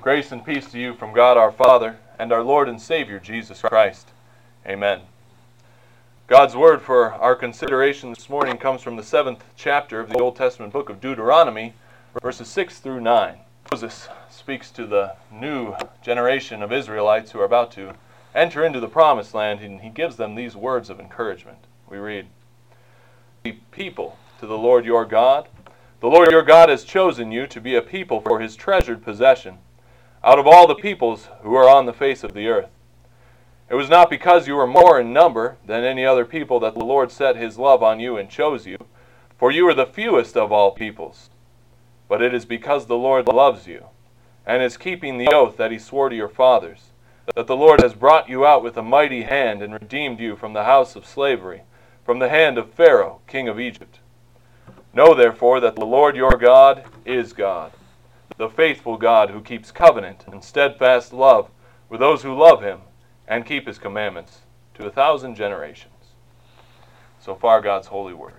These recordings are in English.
Grace and peace to you from God our Father and our Lord and Savior Jesus Christ. Amen. God's word for our consideration this morning comes from the 7th chapter of the Old Testament book of Deuteronomy, verses 6 through 9. Moses speaks to the new generation of Israelites who are about to enter into the promised land, and he gives them these words of encouragement. We read, "Be people to the Lord your God. The Lord your God has chosen you to be a people for his treasured possession, out of all the peoples who are on the face of the earth. It was not because you were more in number than any other people that the Lord set his love on you and chose you, for you are the fewest of all peoples. But it is because the Lord loves you, and is keeping the oath that he swore to your fathers, that the Lord has brought you out with a mighty hand and redeemed you from the house of slavery, from the hand of Pharaoh, king of Egypt. Know therefore that the Lord your God is God, the faithful God who keeps covenant and steadfast love with those who love him and keep his commandments to 1,000 generations." So far, God's holy word.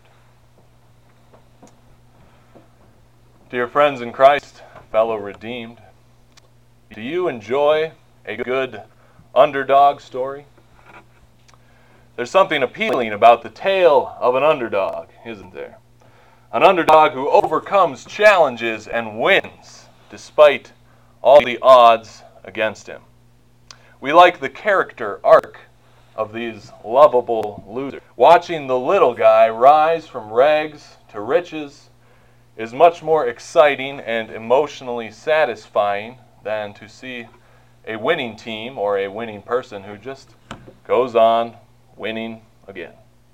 Dear friends in Christ, fellow redeemed, do you enjoy a good underdog story? There's something appealing about the tale of an underdog, isn't there? An underdog who overcomes challenges and wins despite all the odds against him. We like the character arc of these lovable losers. Watching the little guy rise from rags to riches is much more exciting and emotionally satisfying than to see a winning team or a winning person who just goes on winning again.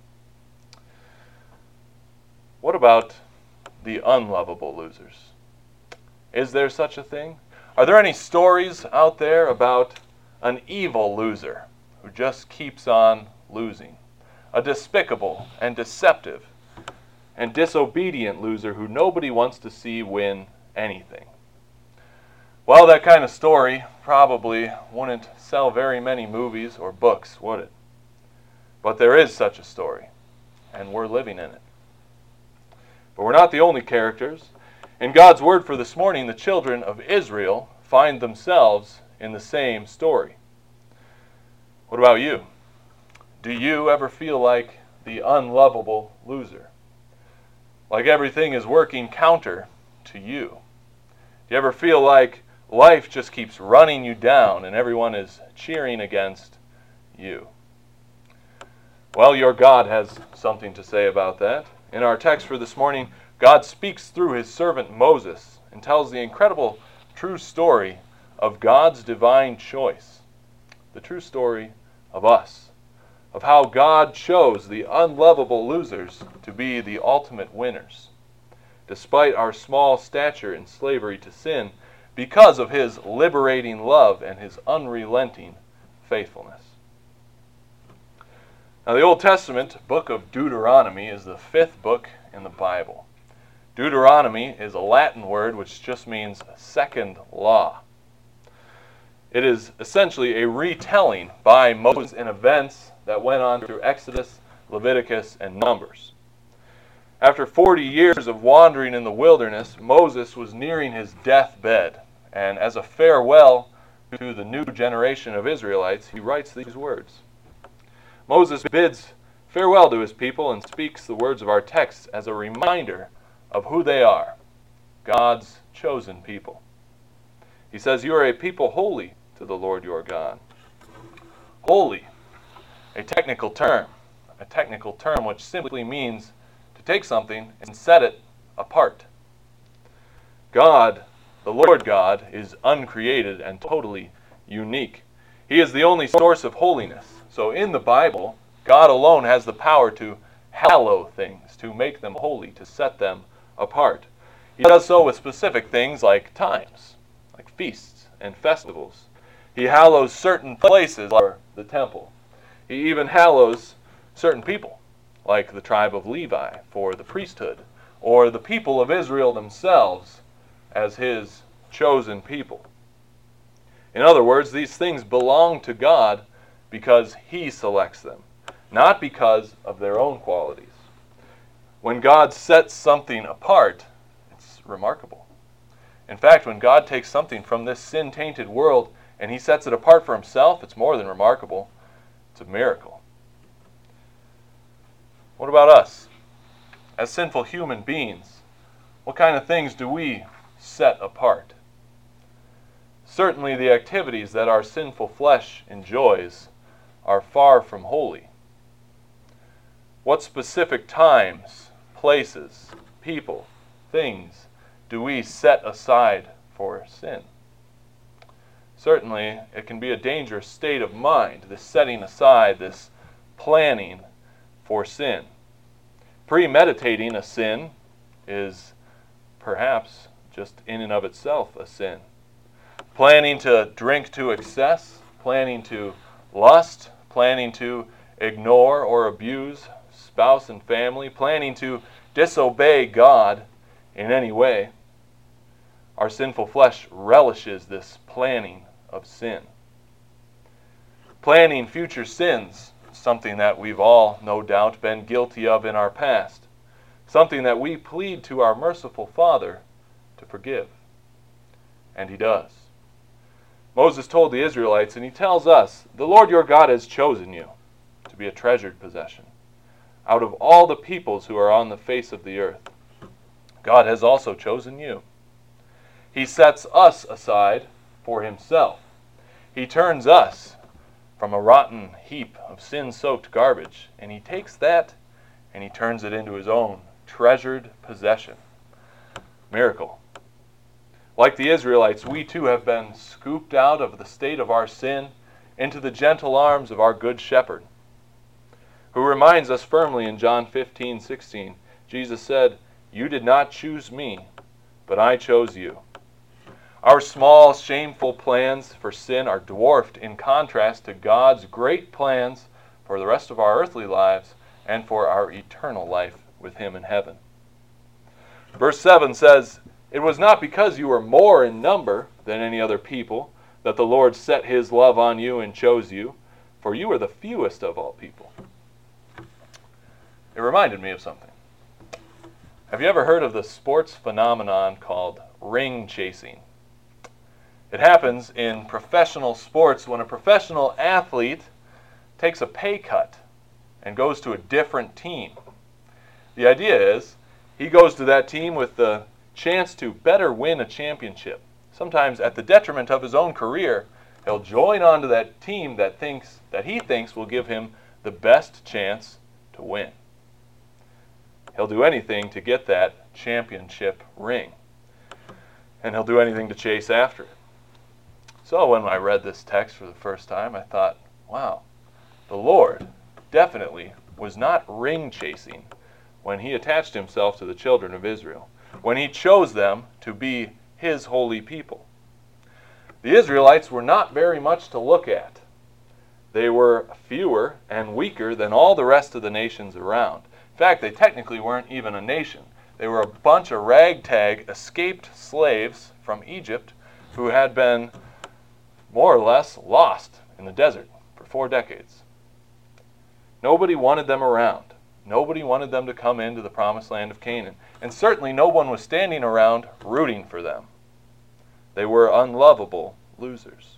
What about the unlovable losers? Is there such a thing? Are there any stories out there about an evil loser who just keeps on losing? A despicable and deceptive and disobedient loser who nobody wants to see win anything? Well, that kind of story probably wouldn't sell very many movies or books, would it? But there is such a story, and we're living in it. But we're not the only characters. In God's word for this morning, the children of Israel find themselves in the same story. What about you? Do you ever feel like the unlovable loser? Like everything is working counter to you? Do you ever feel like life just keeps running you down and everyone is cheering against you? Well, your God has something to say about that. In our text for this morning, God speaks through his servant Moses and tells the incredible true story of God's divine choice. The true story of us, of how God chose the unlovable losers to be the ultimate winners, despite our small stature in slavery to sin, because of his liberating love and his unrelenting faithfulness. Now, the Old Testament book of Deuteronomy is the 5th book in the Bible. Deuteronomy is a Latin word which just means second law. It is essentially a retelling by Moses in events that went on through Exodus, Leviticus, and Numbers. After 40 years of wandering in the wilderness, Moses was nearing his deathbed, and as a farewell to the new generation of Israelites, he writes these words. Moses bids farewell to his people and speaks the words of our text as a reminder of who they are, God's chosen people. He says, "You are a people holy to the Lord your God." Holy, a technical term which simply means to take something and set it apart. God, the Lord God, is uncreated and totally unique. He is the only source of holiness. So in the Bible, God alone has the power to hallow things, to make them holy, to set them apart. He does so with specific things like times, like feasts and festivals. He hallows certain places, like the temple. He even hallows certain people, like the tribe of Levi for the priesthood, or the people of Israel themselves as his chosen people. In other words, these things belong to God because he selects them, not because of their own qualities. When God sets something apart, it's remarkable. In fact, when God takes something from this sin-tainted world and he sets it apart for himself, it's more than remarkable. It's a miracle. What about us? As sinful human beings, what kind of things do we set apart? Certainly the activities that our sinful flesh enjoys are far from holy. What specific times, places, people, things do we set aside for sin? Certainly, it can be a dangerous state of mind, this setting aside, this planning for sin. Premeditating a sin is perhaps just in and of itself a sin. Planning to drink to excess, planning to lust, planning to ignore or abuse spouse and family, planning to disobey God in any way. Our sinful flesh relishes this planning of sin. Planning future sins, something that we've all, no doubt, been guilty of in our past. Something that we plead to our merciful Father to forgive. And he does. Moses told the Israelites, and he tells us, "The Lord your God has chosen you to be a treasured possession out of all the peoples who are on the face of the earth. God has also chosen you." He sets us aside for himself. He turns us from a rotten heap of sin-soaked garbage, and he takes that and he turns it into his own treasured possession. Miracle. Like the Israelites, we too have been scooped out of the state of our sin into the gentle arms of our good shepherd, who reminds us firmly in John 15:16. Jesus said, "You did not choose me, but I chose you." Our small, shameful plans for sin are dwarfed in contrast to God's great plans for the rest of our earthly lives and for our eternal life with him in heaven. Verse 7 says, "It was not because you were more in number than any other people that the Lord set his love on you and chose you, for you are the fewest of all people." It reminded me of something. Have you ever heard of the sports phenomenon called ring chasing? It happens in professional sports when a professional athlete takes a pay cut and goes to a different team. The idea is he goes to that team with the chance to better win a championship. Sometimes at the detriment of his own career, he'll join onto that team that he thinks will give him the best chance to win. He'll do anything to get that championship ring. And he'll do anything to chase after it. So when I read this text for the first time, I thought, wow, the Lord definitely was not ring chasing when he attached himself to the children of Israel, when he chose them to be his holy people. The Israelites were not very much to look at. They were fewer and weaker than all the rest of the nations around. In fact, they technically weren't even a nation. They were a bunch of ragtag, escaped slaves from Egypt who had been more or less lost in the desert for 4 decades. Nobody wanted them around. Nobody wanted them to come into the promised land of Canaan. And certainly no one was standing around rooting for them. They were unlovable losers.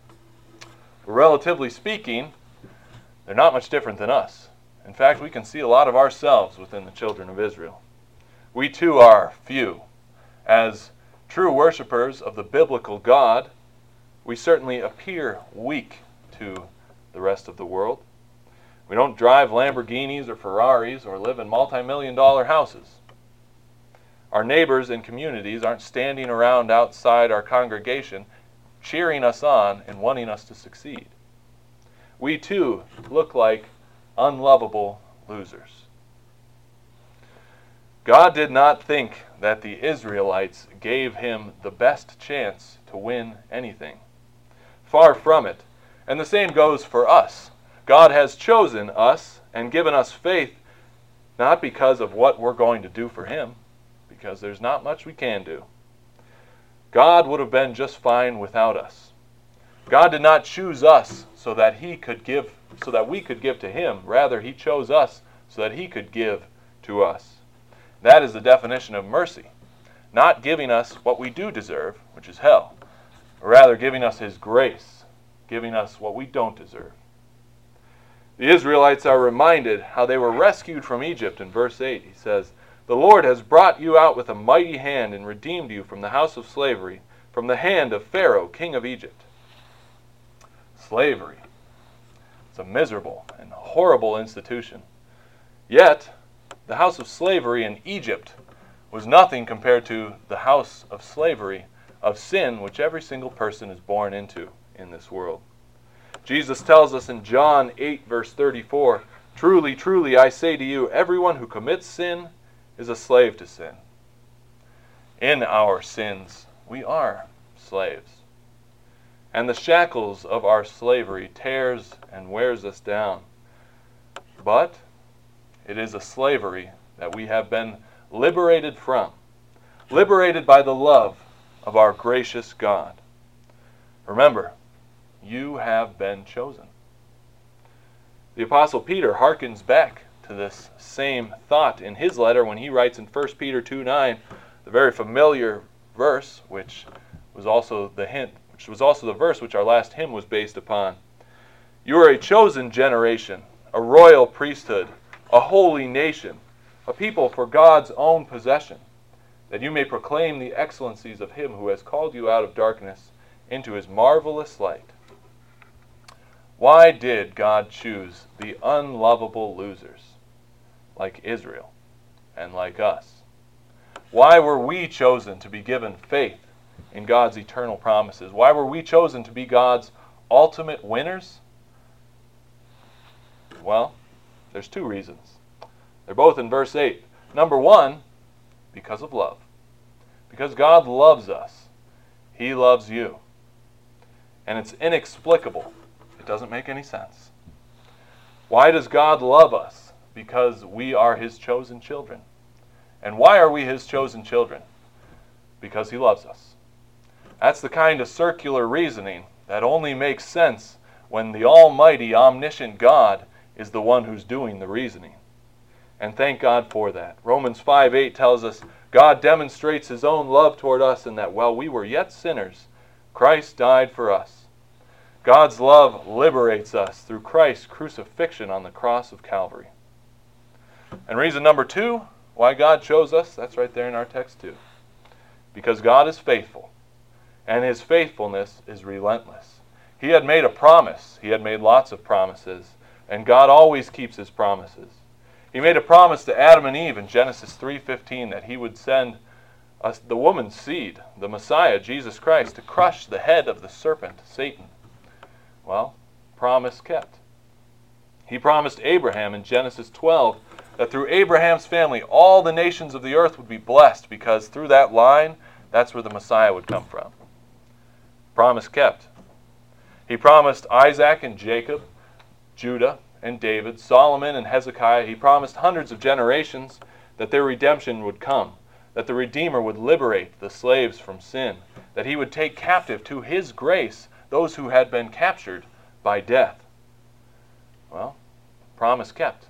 But relatively speaking, they're not much different than us. In fact, we can see a lot of ourselves within the children of Israel. We too are few. As true worshipers of the biblical God, we certainly appear weak to the rest of the world. We don't drive Lamborghinis or Ferraris or live in multi-million-dollar houses. Our neighbors and communities aren't standing around outside our congregation cheering us on and wanting us to succeed. We too look like unlovable losers. God did not think that the Israelites gave him the best chance to win anything. Far from it. And the same goes for us. God has chosen us and given us faith not because of what we're going to do for him, because there's not much we can do. God would have been just fine without us. God did not choose us so that we could give to him. Rather, he chose us so that he could give to us. That is the definition of mercy. not giving us what we do deserve, which is hell, but rather giving us his grace, giving us what we don't deserve. The Israelites are reminded how they were rescued from Egypt in verse 8. He says, "The Lord has brought you out with a mighty hand and redeemed you from the house of slavery, from the hand of Pharaoh, king of Egypt." Slavery. It's a miserable and horrible institution. Yet, the house of slavery in Egypt was nothing compared to the house of slavery of sin which every single person is born into in this world. Jesus tells us in John 8, verse 34, "Truly, truly, I say to you, everyone who commits sin is a slave to sin." In our sins, we are slaves. And the shackles of our slavery tears and wears us down. But it is a slavery that we have been liberated from, liberated by the love of our gracious God. Remember, you have been chosen. The Apostle Peter harkens back to this same thought in his letter when he writes in 1 Peter 2:9, the very familiar verse, which was also the verse which our last hymn was based upon. "You are a chosen generation, a royal priesthood, a holy nation, a people for God's own possession, that you may proclaim the excellencies of him who has called you out of darkness into his marvelous light." Why did God choose the unlovable losers, like Israel and like us? Why were we chosen to be given faith in God's eternal promises? Why were we chosen to be God's ultimate winners? Well, there's two reasons. They're both in verse 8. Number one, because of love. Because God loves us. He loves you. And it's inexplicable. It doesn't make any sense. Why does God love us? Because we are his chosen children. And why are we his chosen children? Because he loves us. That's the kind of circular reasoning that only makes sense when the almighty, omniscient God is the one who's doing the reasoning. And thank God for that. Romans 5:8 tells us, God demonstrates his own love toward us in that while we were yet sinners, Christ died for us. God's love liberates us through Christ's crucifixion on the cross of Calvary. And reason number two, why God chose us, that's right there in our text too. Because God is faithful, and his faithfulness is relentless. He had made a promise. He had made lots of promises, and God always keeps his promises. He made a promise to Adam and Eve in Genesis 3:15 that he would send us the woman's seed, the Messiah, Jesus Christ, to crush the head of the serpent, Satan. Well, promise kept. He promised Abraham in Genesis 12 that through Abraham's family all the nations of the earth would be blessed because through that line, that's where the Messiah would come from. Promise kept. He promised Isaac and Jacob, Judah and David, Solomon and Hezekiah. He promised hundreds of generations that their redemption would come, that the Redeemer would liberate the slaves from sin, that he would take captive to his grace those who had been captured by death. Well, promise kept.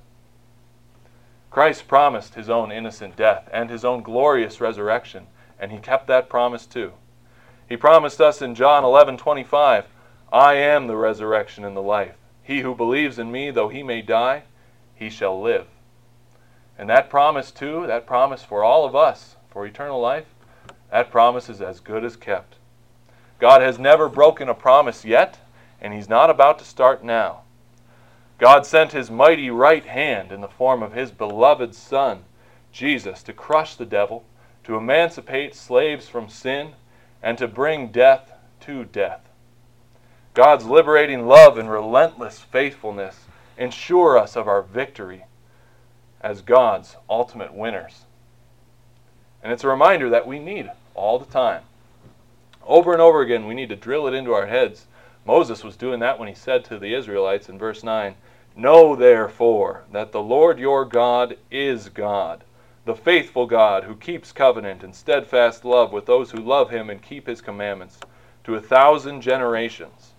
Christ promised his own innocent death and his own glorious resurrection, and he kept that promise too. He promised us in John 11:25, I am the resurrection and the life. He who believes in me, though he may die, he shall live. And that promise too, that promise for all of us, for eternal life, that promise is as good as kept. God has never broken a promise yet, and he's not about to start now. God sent his mighty right hand in the form of his beloved Son, Jesus, to crush the devil, to emancipate slaves from sin, and to bring death to death. God's liberating love and relentless faithfulness ensure us of our victory as God's ultimate winners. And it's a reminder that we need all the time. Over and over again, we need to drill it into our heads. Moses was doing that when he said to the Israelites in verse 9, Know therefore that the Lord your God is God, the faithful God who keeps covenant and steadfast love with those who love him and keep his commandments to 1,000 generations.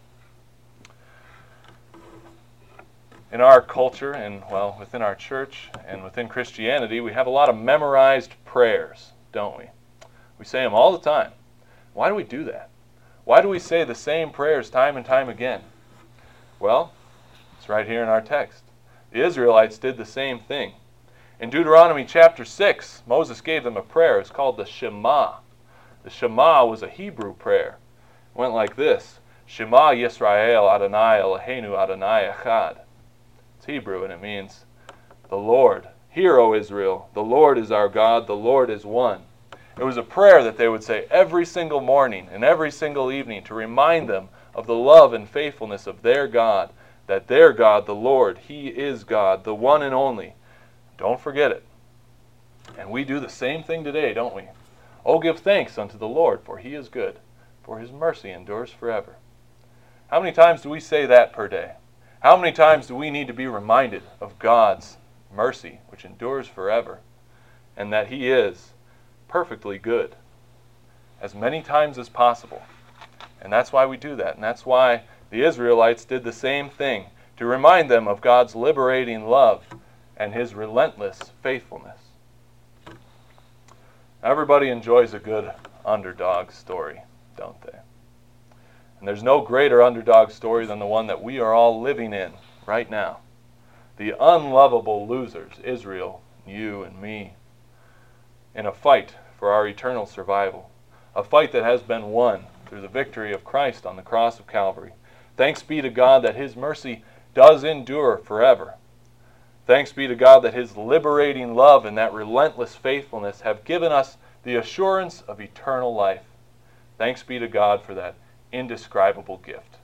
In our culture and, well, within our church and within Christianity, we have a lot of memorized prayers, don't we? We say them all the time. Why do we do that? Why do we say the same prayers time and time again? Well, it's right here in our text. The Israelites did the same thing. In Deuteronomy chapter 6, Moses gave them a prayer. It's called the Shema. The Shema was a Hebrew prayer. It went like this: Shema Yisrael Adonai Eloheinu Adonai Echad. It's Hebrew and it means, the Lord, hear, O Israel, the Lord is our God, the Lord is one. It was a prayer that they would say every single morning and every single evening to remind them of the love and faithfulness of their God, that their God, the Lord, He is God, the one and only. Don't forget it. And we do the same thing today, don't we? Oh, give thanks unto the Lord, for He is good, for His mercy endures forever. How many times do we say that per day? How many times do we need to be reminded of God's mercy, which endures forever, and that He is perfectly good? As many times as possible. And that's why we do that. And that's why the Israelites did the same thing, to remind them of God's liberating love and His relentless faithfulness. Everybody enjoys a good underdog story, don't they? And there's no greater underdog story than the one that we are all living in right now. The unlovable losers, Israel, you and me, in a fight for our eternal survival. A fight that has been won through the victory of Christ on the cross of Calvary. Thanks be to God that His mercy does endure forever. Thanks be to God that His liberating love and that relentless faithfulness have given us the assurance of eternal life. Thanks be to God for that indescribable gift.